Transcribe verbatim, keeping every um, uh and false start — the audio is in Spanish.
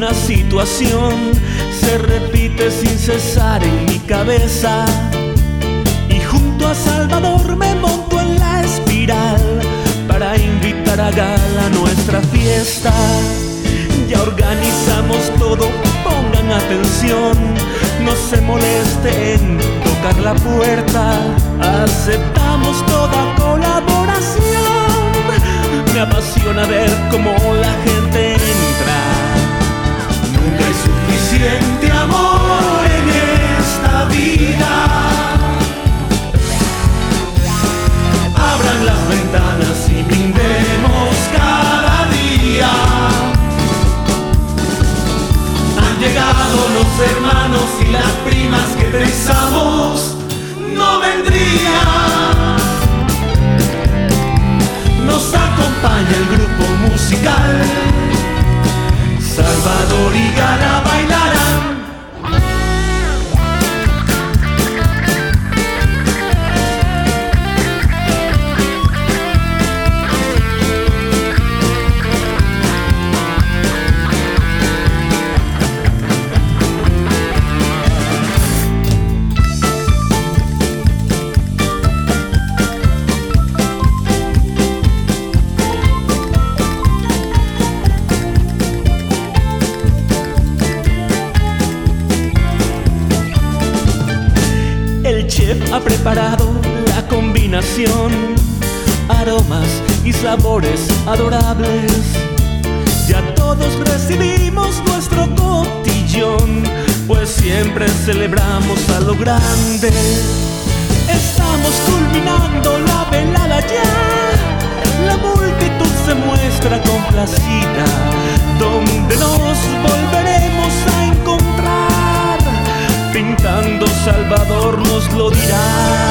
una situación se repite sin cesar en mi cabeza, y junto a Salvador me monto en la espiral para invitar a gala nuestra fiesta. Ya organizamos todo, pongan atención, no se molesten en tocar la puerta, aceptamos toda colaboración. Me apasiona ver cómo la gente entra. Nunca hay suficiente amor en esta vida. Abran las ventanas y brindemos cada día. Han llegado los hermanos y las primas que pensamos no vendrían. Nos acompaña el grupo musical, Salvador y Gala bailarán. El chef ha preparado la combinación, aromas y sabores adorables. Ya todos recibimos nuestro cotillón, pues siempre celebramos a lo grande. Estamos culminando la velada ya, la multitud se muestra complacida, donde nos volveremos a encontrar. Pintando Salvador nos lo dirá.